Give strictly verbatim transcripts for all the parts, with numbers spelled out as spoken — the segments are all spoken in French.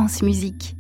France Musique.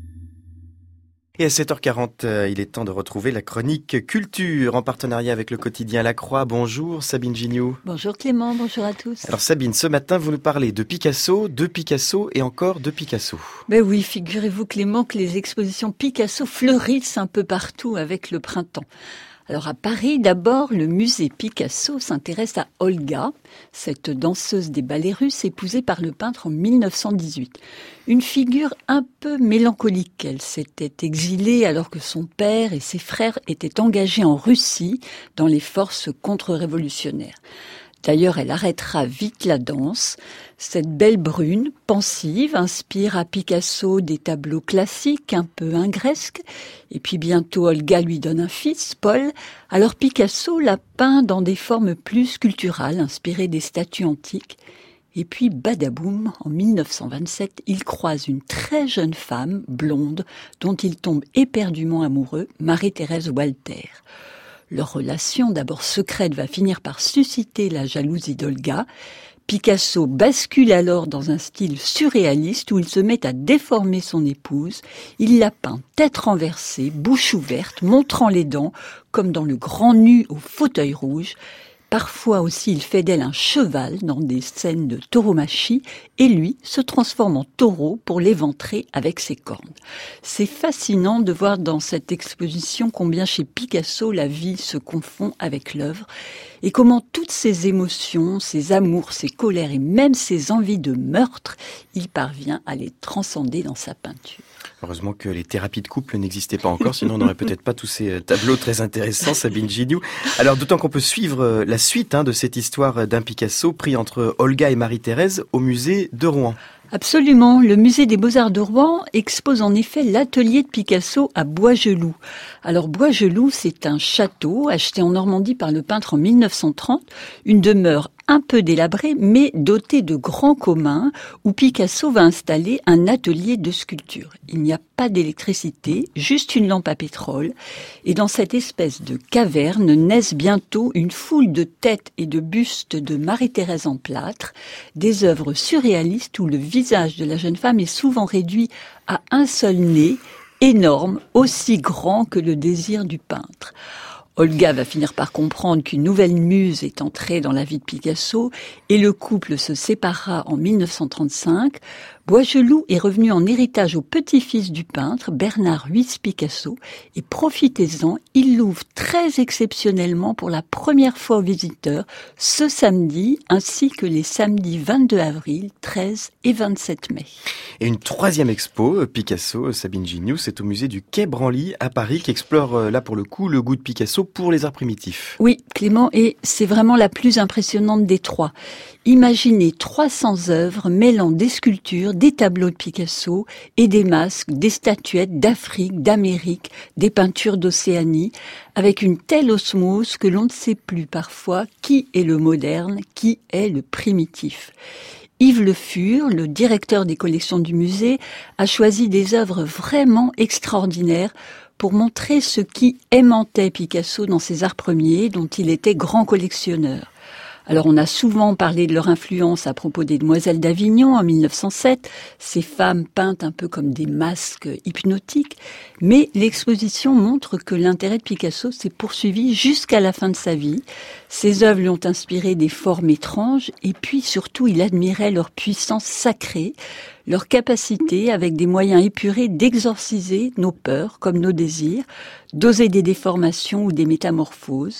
Et à sept heures quarante, euh, il est temps de retrouver la chronique culture en partenariat avec le quotidien La Croix. Bonjour Sabine Gignoux. Bonjour Clément, bonjour à tous. Alors Sabine, ce matin vous nous parlez de Picasso, de Picasso et encore de Picasso. Ben oui, figurez-vous Clément que les expositions Picasso fleurissent un peu partout avec le printemps. Alors à Paris, d'abord, le musée Picasso s'intéresse à Olga, cette danseuse des ballets russes épousée par le peintre en mille neuf cent dix-huit. Une figure un peu mélancolique. Elle s'était exilée alors que son père et ses frères étaient engagés en Russie dans les forces contre-révolutionnaires. D'ailleurs, elle arrêtera vite la danse. Cette belle brune, pensive, inspire à Picasso des tableaux classiques, un peu ingresques. Et puis bientôt, Olga lui donne un fils, Paul. Alors Picasso l'a peint dans des formes plus sculpturales, inspirées des statues antiques. Et puis, badaboum, en mille neuf cent vingt-sept, il croise une très jeune femme, blonde, dont il tombe éperdument amoureux, Marie-Thérèse Walter. Leur relation, d'abord secrète, va finir par susciter la jalousie d'Olga. Picasso bascule alors dans un style surréaliste où il se met à déformer son épouse. Il la peint tête renversée, bouche ouverte, montrant les dents, comme dans le grand nu au fauteuil rouge. Parfois aussi, il fait d'elle un cheval dans des scènes de tauromachie et lui se transforme en taureau pour l'éventrer avec ses cornes. C'est fascinant de voir dans cette exposition combien chez Picasso la vie se confond avec l'œuvre et comment toutes ses émotions, ses amours, ses colères et même ses envies de meurtre, il parvient à les transcender dans sa peinture. Heureusement que les thérapies de couple n'existaient pas encore, sinon on n'aurait peut-être pas tous ces tableaux très intéressants, Sabine Gignoux. Alors d'autant qu'on peut suivre la suite hein, de cette histoire d'un Picasso pris entre Olga et Marie-Thérèse au musée de Rouen. Absolument. Le musée des Beaux-Arts de Rouen expose en effet l'atelier de Picasso à Boisgeloup. Alors Boisgeloup, c'est un château acheté en Normandie par le peintre en mille neuf cent trente, une demeure un peu délabrée mais dotée de grands communs où Picasso va installer un atelier de sculpture. Il n'y a pas d'électricité, juste une lampe à pétrole. Et dans cette espèce de caverne naissent bientôt une foule de têtes et de bustes de Marie-Thérèse en plâtre, des œuvres surréalistes où le visage de la jeune femme est souvent réduit à un seul nez, énorme, aussi grand que le désir du peintre. Olga va finir par comprendre qu'une nouvelle muse est entrée dans la vie de Picasso et le couple se séparera en mille neuf cent trente-cinq. Boisgeloup est revenu en héritage au petit-fils du peintre, Bernard Ruiz Picasso, et profitez-en, il l'ouvre très exceptionnellement pour la première fois aux visiteurs ce samedi, ainsi que les samedis vingt-deux avril, treize et vingt-sept mai. Et une troisième expo, Picasso, Sabine Gignoux, c'est au musée du Quai Branly à Paris, qui explore là pour le coup le goût de Picasso pour les arts primitifs. Oui, Clément, et c'est vraiment la plus impressionnante des trois. Imaginez trois cents œuvres mêlant des sculptures, des tableaux de Picasso et des masques, des statuettes d'Afrique, d'Amérique, des peintures d'Océanie, avec une telle osmose que l'on ne sait plus parfois qui est le moderne, qui est le primitif. Yves Le Fur, le directeur des collections du musée, a choisi des œuvres vraiment extraordinaires pour montrer ce qui aimantait Picasso dans ses arts premiers, dont il était grand collectionneur. Alors on a souvent parlé de leur influence à propos des Demoiselles d'Avignon en mille neuf cent sept, ces femmes peintes un peu comme des masques hypnotiques, mais l'exposition montre que l'intérêt de Picasso s'est poursuivi jusqu'à la fin de sa vie. Ses œuvres lui ont inspiré des formes étranges et puis surtout il admirait leur puissance sacrée, leur capacité, avec des moyens épurés, d'exorciser nos peurs comme nos désirs, d'oser des déformations ou des métamorphoses.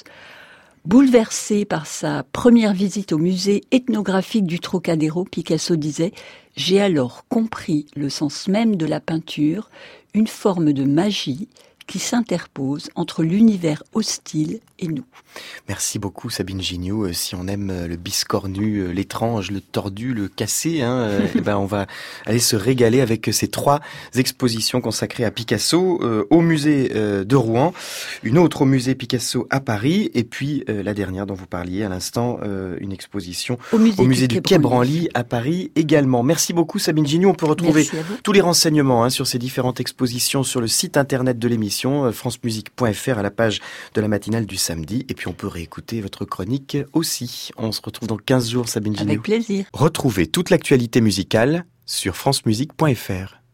Bouleversé par sa première visite au musée ethnographique du Trocadéro, Picasso disait « J'ai alors compris le sens même de la peinture, une forme de magie qui s'interpose entre l'univers hostile et nous. » Merci beaucoup Sabine Gignoux. Si on aime le biscornu, l'étrange, le tordu, le cassé, hein, eh ben on va aller se régaler avec ces trois expositions consacrées à Picasso euh, au musée euh, de Rouen, une autre au musée Picasso à Paris, et puis euh, la dernière dont vous parliez à l'instant, euh, une exposition au musée, au musée du, du Quai Branly à Paris également. Merci beaucoup Sabine Gignoux. On peut retrouver tous les renseignements hein, sur ces différentes expositions sur le site internet de l'émission, france musique point f r, à la page de la matinale du samedi. Et puis on peut réécouter votre chronique aussi. On se retrouve dans quinze jours, Sabine Gignoux. Avec plaisir. Retrouvez toute l'actualité musicale sur france musique point f r.